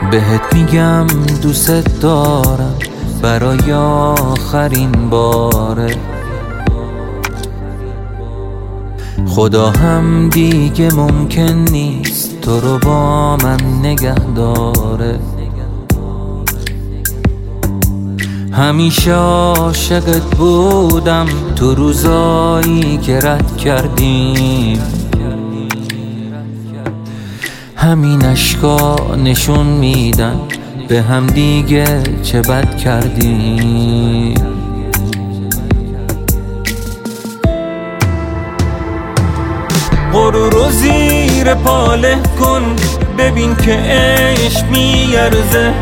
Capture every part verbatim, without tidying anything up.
بهت میگم دوست دارم برای آخرین باره. خدا هم دیگه ممکن نیست تو رو با من نگه داره. همیشه عاشقت بودم تو روزایی که رد کردیم. همین اشکا نشون میدن به هم دیگه چه بد کردیم. غرور رو زیر پاله کن ببین که عشق میارزه.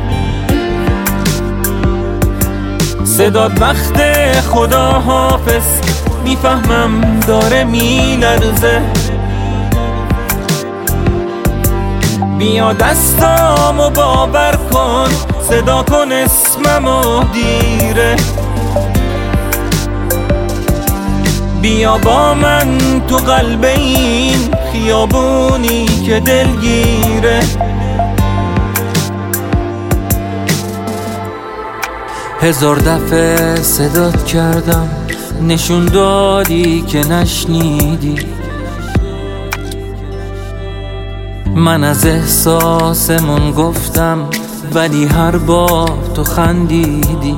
صدات وقت خدا حافظ میفهمم داره میلرزه. بیا دستامو باور کن صدا کن اسممو دیره. بیا با من تو قلب این خیابونی که دلگیره. هزار دفعه صدات کردم نشون دادی که نشنیدی. من از احساسمون گفتم ولی هر بار تو خندیدی.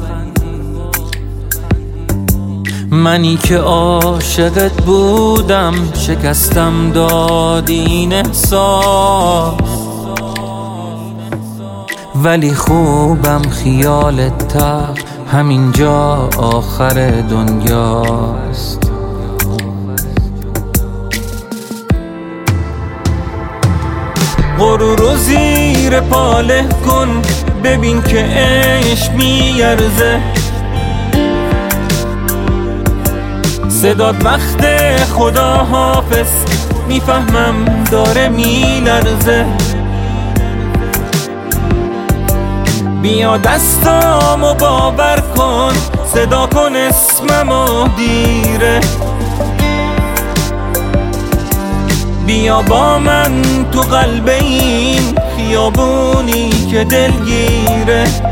منی که عاشقت بودم شکستم دادی این احساس. ولی خوبم خیالت تا همینجا آخر دنیاست. غرور رو زیر پاله کن ببین که عشق میارزه. صدات وقت خدا حافظ میفهمم داره میلرزه. بیا دستامو باور کن صدا کن اسممو دیره. بیا با من تو قلب این خیابونی که دلگیره.